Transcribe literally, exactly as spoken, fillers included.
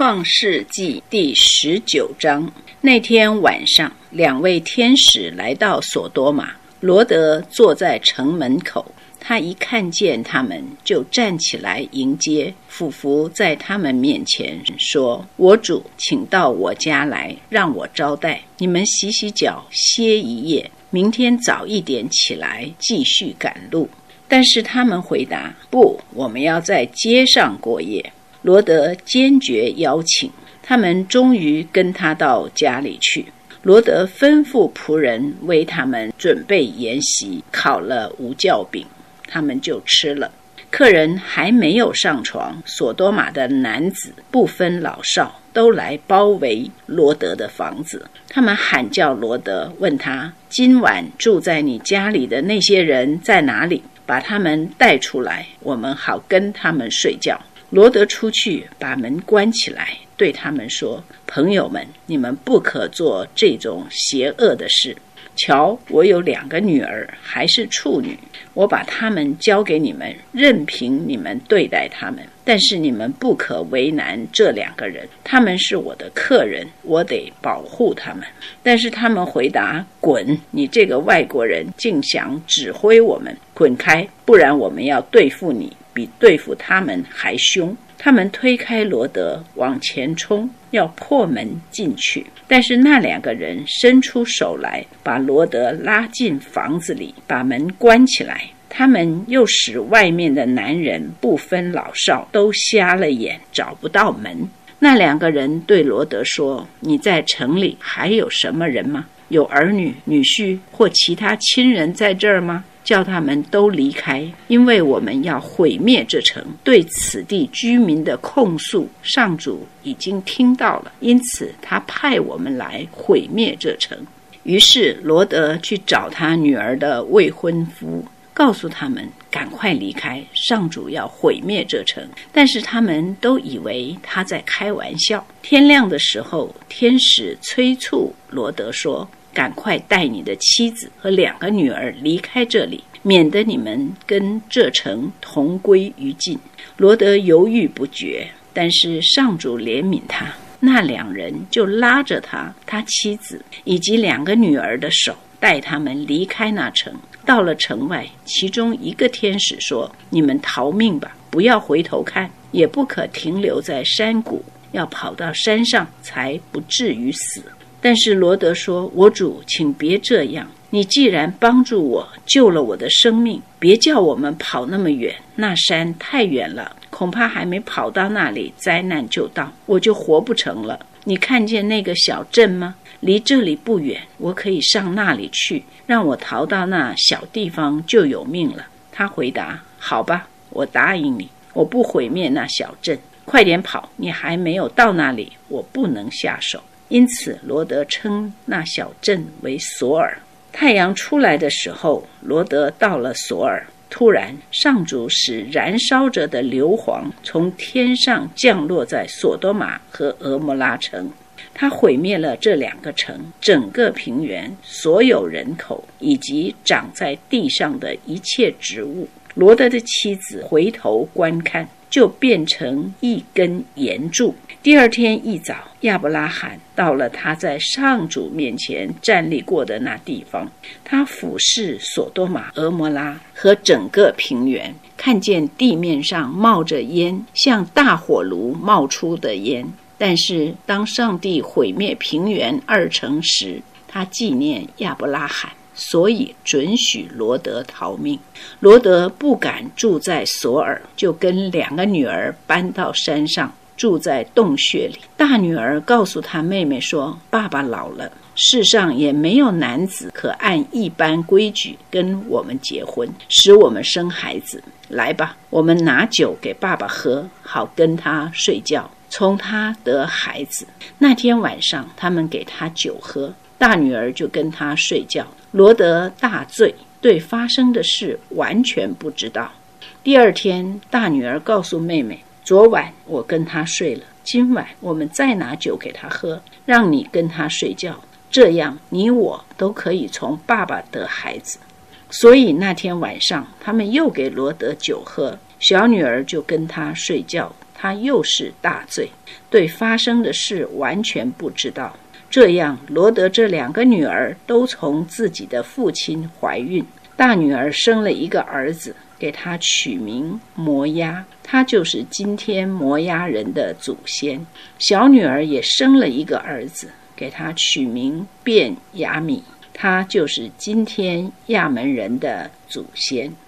创世纪第十九章。那天晚上，两位天使来到所多玛，罗得坐在城门口。他一看见他们，就站起来迎接，俯伏在他们面前说：我主，请到我家来，让我招待你们，洗洗脚，歇一夜，明天早一点起来继续赶路。但是他们回答：不，我们要在街上过夜。罗得坚决邀请，他们终于跟他到家里去。罗得吩咐仆人为他们准备筵席，烤了无酵饼，他们就吃了。客人还没有上床，所多玛的男子不分老少，都来包围罗得的房子。他们喊叫罗得，问他：今晚住在你家里的那些人在哪里？把他们带出来，我们好跟他们睡觉。罗得出去，把门关起来，对他们说：朋友们，你们不可做这种邪恶的事。瞧，我有两个女儿，还是处女，我把她们交给你们，任凭你们对待她们。但是你们不可为难这两个人，他们是我的客人，我得保护他们。但是他们回答：滚！你这个外国人竟想指挥我们，滚开，不然我们要对付你，比对付他们还凶。他们推开罗得，往前冲，要破门进去。但是那两个人伸出手来，把罗得拉进房子里，把门关起来。他们又使外面的男人不分老少，都瞎了眼，找不到门。那两个人对罗得说：你在城里还有什么人吗？有儿女、女婿或其他亲人在这儿吗？叫他们都离开，因为我们要毁灭这城。对此地居民的控诉，上主已经听到了，因此他派我们来毁灭这城。于是罗得去找他女儿的未婚夫，告诉他们赶快离开，上主要毁灭这城。但是他们都以为他在开玩笑。天亮的时候，天使催促罗得说：赶快带你的妻子和两个女儿离开这里，免得你们跟这城同归于尽。罗得犹豫不决，但是上主怜悯他，那两人就拉着他、他妻子以及两个女儿的手，带他们离开那城。到了城外，其中一个天使说：你们逃命吧，不要回头看，也不可停留在山谷，要跑到山上，才不至于死。但是罗得说：我主，请别这样，你既然帮助我，救了我的生命，别叫我们跑那么远，那山太远了，恐怕还没跑到那里，灾难就到，我就活不成了。你看见那个小镇吗？离这里不远，我可以上那里去，让我逃到那小地方就有命了。他回答：好吧，我答应你，我不毁灭那小镇，快点跑，你还没有到那里，我不能下手。因此罗得称那小镇为索尔。太阳出来的时候，罗得到了索尔。突然上主使燃烧着的硫磺从天上降落在所多玛和俄摩拉城，他毁灭了这两个城，整个平原，所有人口以及长在地上的一切植物。罗得的妻子回头观看，就变成一根岩柱。第二天一早，亚伯拉罕到了他在上主面前站立过的那地方，他俯视所多玛、俄摩拉和整个平原，看见地面上冒着烟，像大火炉冒出的烟。但是当上帝毁灭平原二城时，他纪念亚伯拉罕，所以准许罗得逃命。罗得不敢住在索尔，就跟两个女儿搬到山上，住在洞穴里。大女儿告诉她妹妹说：爸爸老了，世上也没有男子可按一般规矩跟我们结婚，使我们生孩子。来吧，我们拿酒给爸爸喝，好跟他睡觉，从他得孩子。那天晚上他们给他酒喝，大女儿就跟他睡觉。罗得大醉，对发生的事完全不知道。第二天，大女儿告诉妹妹：昨晚我跟他睡了，今晚我们再拿酒给他喝，让你跟他睡觉，这样你我都可以从爸爸得孩子。所以那天晚上他们又给罗得酒喝， 小女儿就跟他睡觉，他又是大醉，对发生的事完全不知道。这样，罗德这两个女儿都从自己的父亲怀孕。大女儿生了一个儿子，给他取名摩押，他就是今天摩押人的祖先。小女儿也生了一个儿子，给他取名便雅悯，他就是今天亚门人的祖先。